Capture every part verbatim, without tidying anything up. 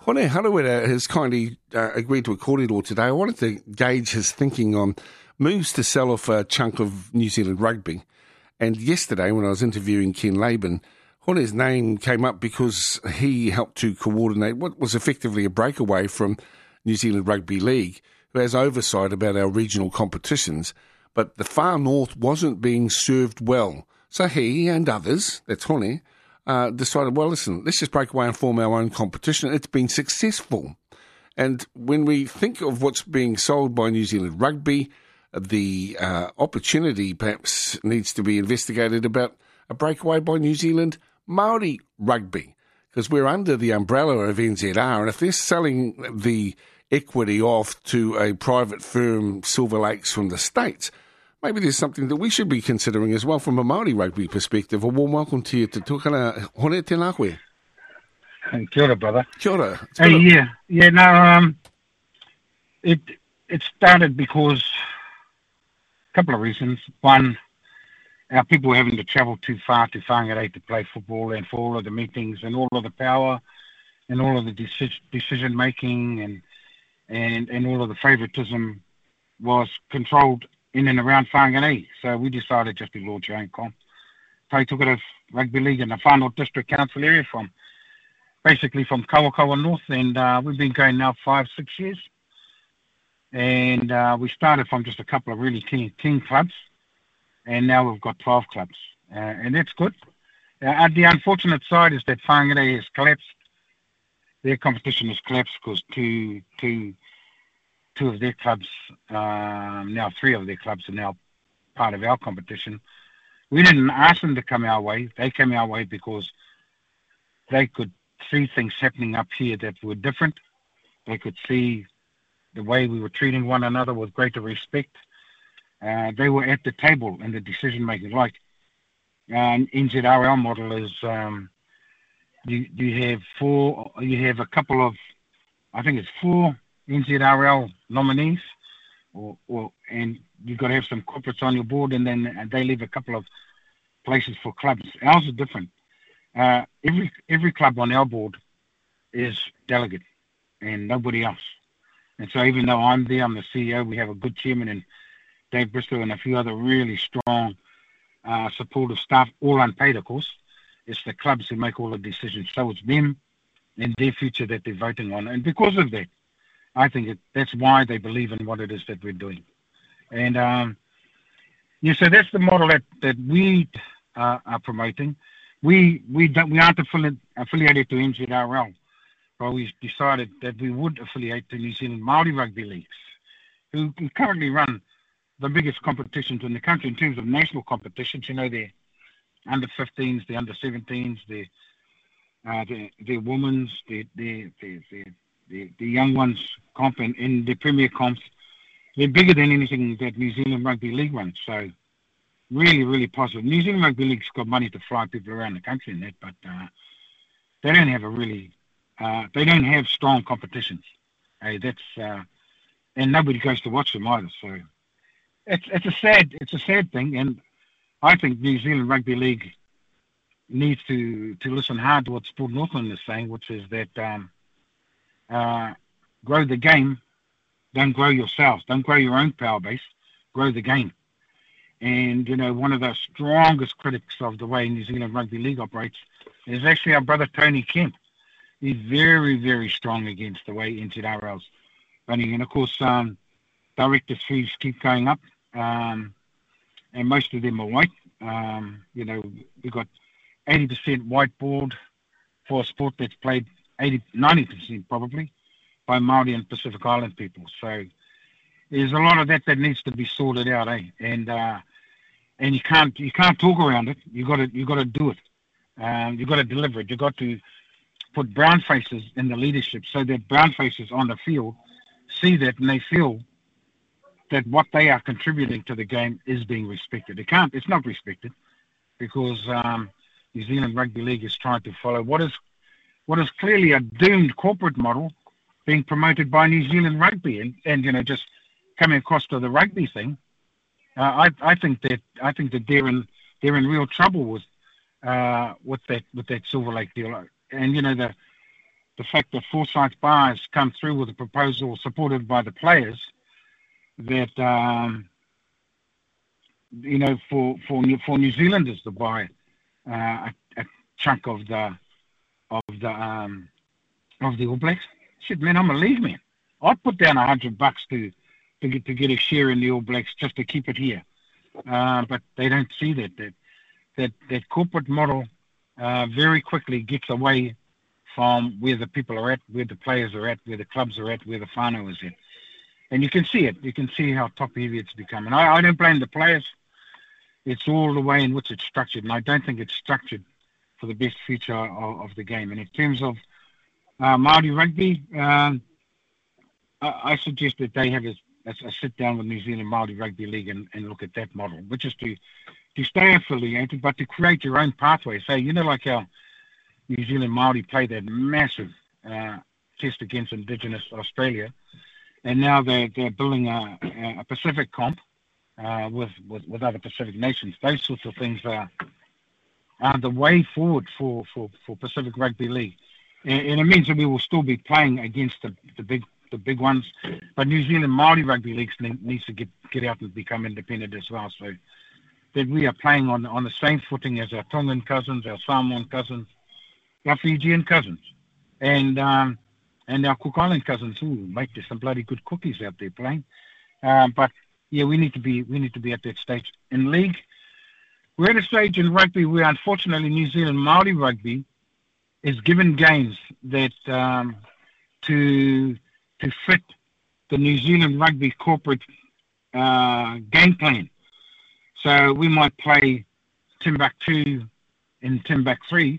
Hone Harawira has kindly uh, agreed to a corridor today. I wanted to gauge his thinking on moves to sell off a chunk of New Zealand rugby. And yesterday, when I was interviewing Ken Laban, Hone's name came up because he helped to coordinate what was effectively a breakaway from New Zealand Rugby League, who has oversight about our regional competitions. But the far north wasn't being served well. So he and others, that's Hone, uh, decided, well, listen, let's just break away and form our own competition. It's been successful. And when we think of what's being sold by New Zealand Rugby, the uh, opportunity perhaps needs to be investigated about a breakaway by New Zealand Māori Rugby, because we're under the umbrella of N Z R, and if they're selling the equity off to a private firm, Silver Lakes from the States, maybe there's something that we should be considering as well from a Māori rugby perspective. A warm welcome to you to Tukana Hone Tēnā koe. Kia ora, brother. Kia ora. Hey, yeah, yeah, no, um, it it started because a couple of reasons. One, our people were having to travel too far to Whangarei to play football, and for all of the meetings and all of the power and all of the deci- decision making and, and and all of the favouritism was controlled in and around Whangarei. So we decided just to launch our own comp. Tai took it as rugby league in the Whanau District Council area from basically from Kawakawa North, and uh, we've been going now five, six years. And uh, we started from just a couple of really keen, keen clubs, and now we've got twelve clubs, uh, and that's good. Uh, the unfortunate side is that Whangarei has collapsed. Their competition has collapsed because two, two, two of their clubs, um, now three of their clubs are now part of our competition. We didn't ask them to come our way. They came our way because they could see things happening up here that were different. They could see the way we were treating one another with greater respect. Uh, they were at the table in the decision making. Like um, N Z R L model is, um, you you have four, you have a couple of, I think it's four N Z R L nominees, or, or and you've got to have some corporates on your board, and then they leave a couple of places for clubs. Ours is different. Uh, every every club on our board is delegate, and nobody else. And so even though I'm there, I'm the C E O, we have a good chairman and Dave Bristow and a few other really strong uh, supportive staff, all unpaid, of course. It's the clubs who make all the decisions. So it's them and their future that they're voting on. And because of that, I think it, that's why they believe in what it is that we're doing. And um, yeah, so that's the model that, that we uh, are promoting. We we don't, we aren't affili- affiliated to N Z R L, but we decided that we would affiliate to New Zealand Māori Rugby Leagues, who can currently run the biggest competitions in the country in terms of national competitions. You know, they're under fifteens, the under seventeens, the uh, the the women's, the the the the, the young ones comp and in the premier comps. They're bigger than anything that New Zealand Rugby League runs. So really, really positive. New Zealand Rugby League's got money to fly people around the country and that, but uh, they don't have a really, uh, they don't have strong competitions. Hey, that's uh, and nobody goes to watch them either. So it's it's a sad it's a sad thing, and I think New Zealand Rugby League needs to, to listen hard to what Sport Northland is saying, which is that um, uh, grow the game, don't grow yourselves, don't grow your own power base, grow the game. And, you know, one of the strongest critics of the way New Zealand Rugby League operates is actually our brother Tony Kemp. He's very, very strong against the way N Z R L's running. And, of course, um, directors' fees keep going up. Um, and most of them are white. Um, you know, we've got eighty percent white board for a sport that's played eighty, ninety percent probably by Māori and Pacific Island people. So there's a lot of that that needs to be sorted out, eh? And uh, and you can't you can't talk around it. You got to you got to do it. Um, you got to deliver it. You got to put brown faces in the leadership so that brown faces on the field see that and they feel that what they are contributing to the game is being respected. It can't, it's not respected because um, New Zealand Rugby League is trying to follow what is what is clearly a doomed corporate model being promoted by New Zealand Rugby, and, and you know, just coming across to the rugby thing. Uh, I I think that I think that they're in they're in real trouble with uh, with that with that Silver Lake deal. And you know, the the fact that Forsyth Bar has come through with a proposal supported by the players that, um, you know, for, for, for New Zealanders to buy uh, a, a chunk of the of the um, of the All Blacks. Shit, man, I'm a league man. I'd put down a hundred bucks to to get to get a share in the All Blacks just to keep it here. Uh, but they don't see that that that, that corporate model uh, very quickly gets away from where the people are at, where the players are at, where the clubs are at, where the whānau is at. And you can see it. You can see how top-heavy it's become. And I, I don't blame the players. It's all the way in which it's structured. And I don't think it's structured for the best future of, of the game. And in terms of uh, Māori rugby, um, I, I suggest that they have a, a, a sit-down with New Zealand Māori Rugby League and, and look at that model, which is to, to stay affiliated, but to create your own pathway. So, you know, like how New Zealand Māori played that massive uh, test against Indigenous Australia, and now they're, they're building a, a Pacific comp uh, with, with, with other Pacific nations. Those sorts of things are, are the way forward for, for, for Pacific Rugby League. And, and it means that we will still be playing against the, the big the big ones, but New Zealand Māori Rugby League needs to get, get out and become independent as well, so that we are playing on, on the same footing as our Tongan cousins, our Samoan cousins, our Fijian cousins, and um, and our Cook Island cousins who make some bloody good cookies out there playing. Um, but yeah, we need to be we need to be at that stage in league. We're at a stage in rugby where, unfortunately, New Zealand Māori rugby is given games that um, to to fit the New Zealand rugby corporate uh, game plan. So we might play Timbuktu in Timbuktu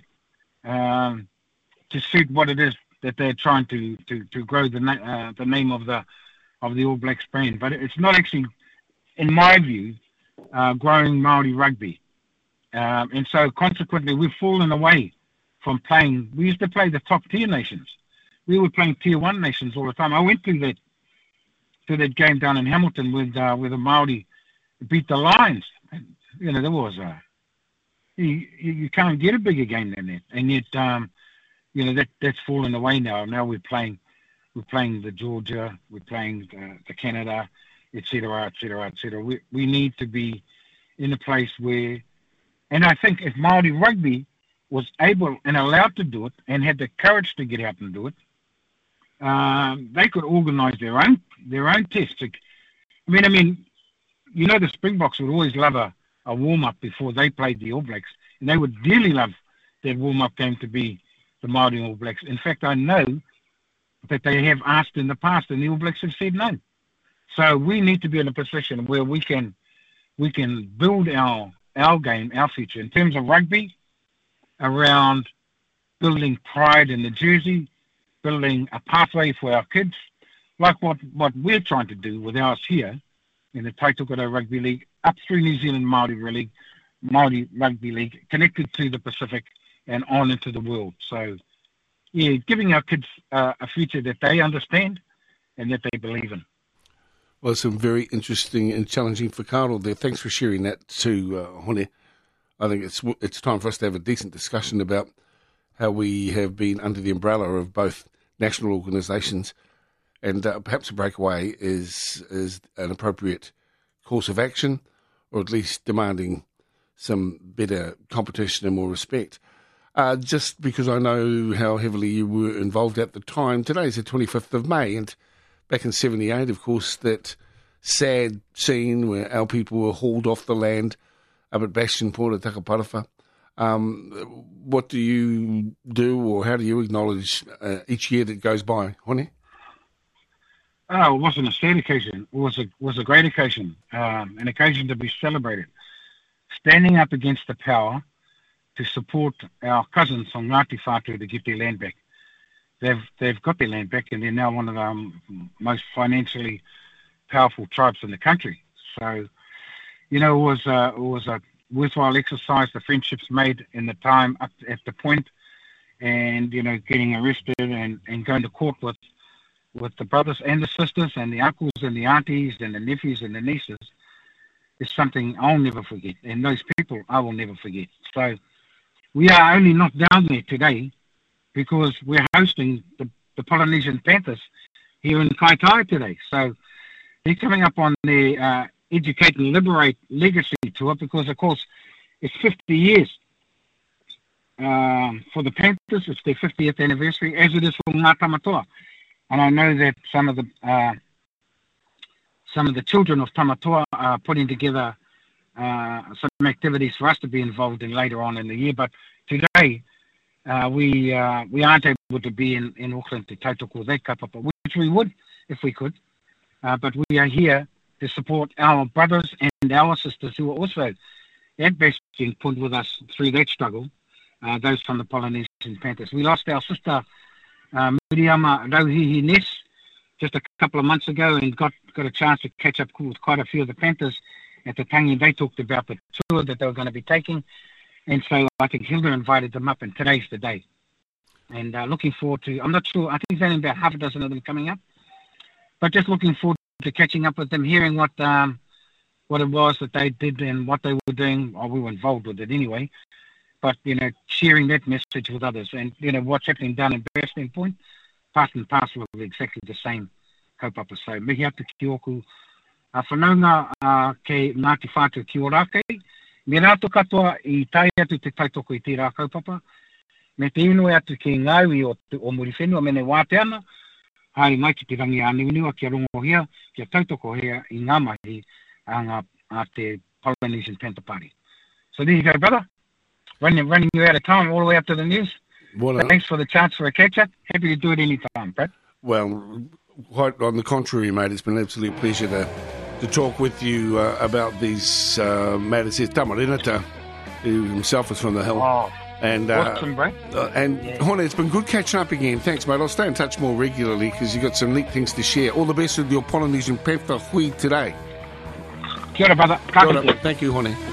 um, to suit what it is that they're trying to to, to grow the na- uh, the name of the of the All Blacks brand. But it's not actually, in my view, uh, growing Māori rugby. Um, and so consequently, we've fallen away from playing. We used to play the top tier nations. We were playing tier one nations all the time. I went to that to that game down in Hamilton with uh, with the Māori beat the Lions. And, you know, there was a you, you can't get a bigger game than that. And yet, um, you know, that that's fallen away now. Now we're playing we're playing the Georgia, we're playing the, the Canada, et cetera, et cetera, et cetera. We we need to be in a place where, and I think if Māori rugby was able and allowed to do it and had the courage to get out and do it, um, they could organise their own their own tests. I mean, I mean, you know, the Springboks would always love a, a warm up before they played the All Blacks, and they would dearly love that warm up game to be the Māori All Blacks. In fact, I know that they have asked in the past, and the All Blacks have said no. So we need to be in a position where we can we can build our our game, our future in terms of rugby, around building pride in the jersey, building a pathway for our kids, like what, what we're trying to do with ours here in the Taitokoto Rugby League, up through New Zealand Māori League, Māori Rugby League, connected to the Pacific and on into the world. So, yeah, giving our kids uh, a future that they understand and that they believe in. Well, some very interesting and challenging whakaaro there. Thanks for sharing that too, uh, Hone. I think it's it's time for us to have a decent discussion about how we have been under the umbrella of both national organisations, and uh, perhaps a breakaway is is an appropriate course of action, or at least demanding some better competition and more respect. Uh, just because I know how heavily you were involved at the time, today's the twenty-fifth of May, and back in seventy-eight, of course, that sad scene where our people were hauled off the land up at Bastion Point at Takaparafa. Um, what do you do, or how do you acknowledge uh, each year that goes by, Hone? Oh, it wasn't a sad occasion. It was a was a great occasion, um, an occasion to be celebrated. Standing up against the power to support our cousins on Ngāti Whātua to get their land back. They've they've got their land back, and they're now one of the um, most financially powerful tribes in the country. So, you know, it was a, it was a worthwhile exercise. The friendships made in the time up at the point, and you know, getting arrested and, and going to court with with the brothers and the sisters and the uncles and the aunties and the nephews and the nieces is something I'll never forget, and those people I will never forget. So we are only not down there today because we're hosting the, the Polynesian Panthers here in Kaitaia today. So they're coming up on their uh, Educate and Liberate Legacy Tour because, of course, it's fifty years um, for the Panthers. It's their fiftieth anniversary, as it is for Ngā Tamatoa. And I know that some of the uh, some of the children of Tamatoa are putting together uh, some activities for us to be involved in later on in the year. But today, uh, we uh, we aren't able to be in, in Auckland to tautoko that kaupapa, which we would if we could. Uh, but we are here to support our brothers and our sisters who are also at Basking Point with us through that struggle, uh, those from the Polynesian Panthers. We lost our sister, uh, Miriama Rauhihi Ness, just a couple of months ago, and got, got a chance to catch up with quite a few of the Panthers at the tangi. They talked about the tour that they were going to be taking, and so I think Hilda invited them up, and today's the day. And uh, looking forward to, I'm not sure, I think there's only about half a dozen of them coming up, but just looking forward to catching up with them, hearing what um, what it was that they did and what they were doing, or we were involved with it anyway, but, you know, sharing that message with others, and, you know, what's happening down in Basking Point, part and parcel of exactly the same kaupapa. So, mihi atu ki oku a whanaunga uh, ke Ngāti Whātua ki Ōrākei, me rātou katoa i tai atu te tautoko i tērā kaupapa, me te inoi atu ki ngāui o, o Muriwhenua, mene wāte ana, haere mai ki te rangi a niuniua, kia rongo hea, kia tautoko hea i ngā mahi a, ngā, a te Polynesian Panther Party. So there you go, brother. Running, running you out of time all the way up to the news. Well, thanks for the chance for a catch-up. Happy to do it any time, Brad. Well, quite on the contrary, mate. It's been an absolute pleasure to, to talk with you uh, about these uh, matters. Here's Tamarinata, who himself is from the hill. Oh. And uh, awesome, bro. Uh, and yeah. Hone, it's been good catching up again. Thanks, mate. I'll stay in touch more regularly because you've got some neat things to share. All the best with your Polynesian Panther hui today. Kia ora, brother. Kia ora. Thank you, Hone.